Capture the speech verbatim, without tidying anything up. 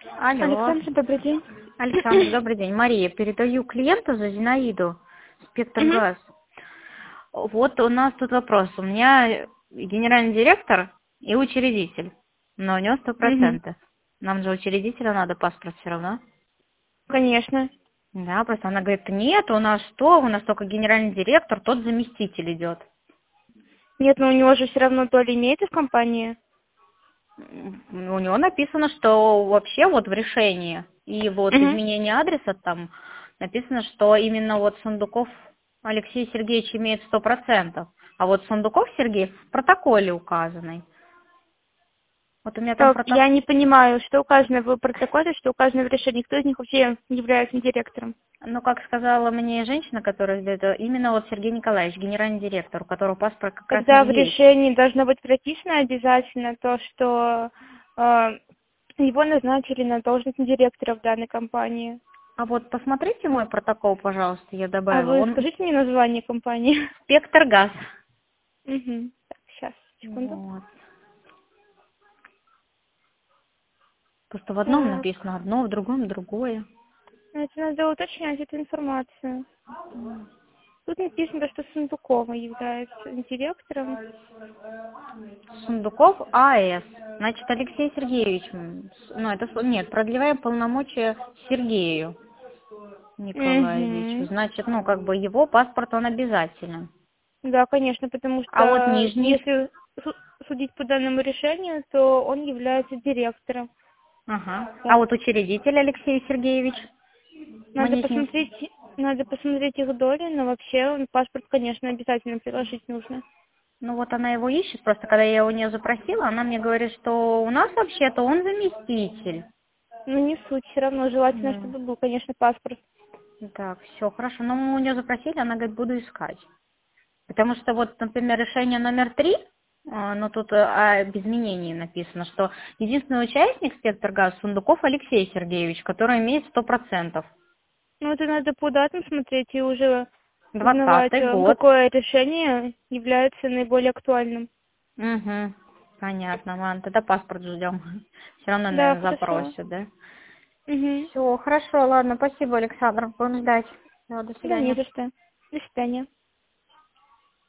Алло. Александр, добрый день. Александр, добрый день. Мария, передаю клиенту за Зинаиду, Спектр Мгм. Газ. Вот у нас тут вопрос. У меня генеральный директор и учредитель, но у него сто Мгм. процентов. Нам же учредителя надо паспорт все равно. Конечно. Да, просто она говорит, нет, у нас что, у нас только генеральный директор, тот заместитель идет. Нет, но у него же все равно доля имеется в компании. М, У него написано, что вообще вот в решении и вот Мгм. изменение адреса там написано, что именно вот Сундуков Алексей Сергеевич имеет сто процентов, а вот Сундуков Сергей в протоколе указанный. Вот у меня там Так, протокол. я не понимаю, что указано в протоколе, что указано в решении. Кто из них вообще является директором? Ну, как сказала мне женщина, которая это именно вот Сергей Николаевич, генеральный директор, у которого паспорт как раз Тогда и в есть. решении должно быть прописано обязательно то, что э, его назначили на должность директора в данной компании. А вот посмотрите мой протокол, пожалуйста, я А добавила. вы Он скажите мне название компании? Спектр Газ. Угу. Так, сейчас, секунду. Вот. Просто в одном Так, написано одно, в другом другое. это надо уточнять эту информацию. Тут написано, что Сундукова является директором. Сундуков АЭС. Значит, Алексей Сергеевич, м, с- ну это, с- нет, продлеваем полномочия Сергею Николаевичу. Угу. Значит, ну как бы его паспорт, он обязателен. Да, конечно, потому А вот что нижний, если су- судить по данному решению, то он является директором. ага. А Вот. вот учредитель Алексей Сергеевич, мы Надо не с ним. посмотреть, надо посмотреть их доли, но вообще он паспорт, конечно, обязательно приложить нужно. Ну вот она его ищет, просто когда я у нее запросила, она мне говорит, что у нас вообще-то он заместитель. Но не суть, все равно желательно, Да. чтобы был, конечно, паспорт. Так, все, хорошо. Но мы у нее запросили, она говорит, буду искать. Потому что вот, например, решение номер три, а, ну тут э, о- без изменений написано, что единственный участник «Спектр Газ» Сундуков Алексей Сергеевич, который имеет сто процентов. Ну, это надо по датам смотреть и уже узнавать, Двадцатый э, год. какое решение является наиболее актуальным. Угу. Понятно, ладно, тогда паспорт ждем. Все равно, Да, наверное, хорошо. запросят, да? Угу. Все, хорошо, ладно, спасибо, Александр, будем ждать. Всё, до Да, не свидания. за что. До свидания.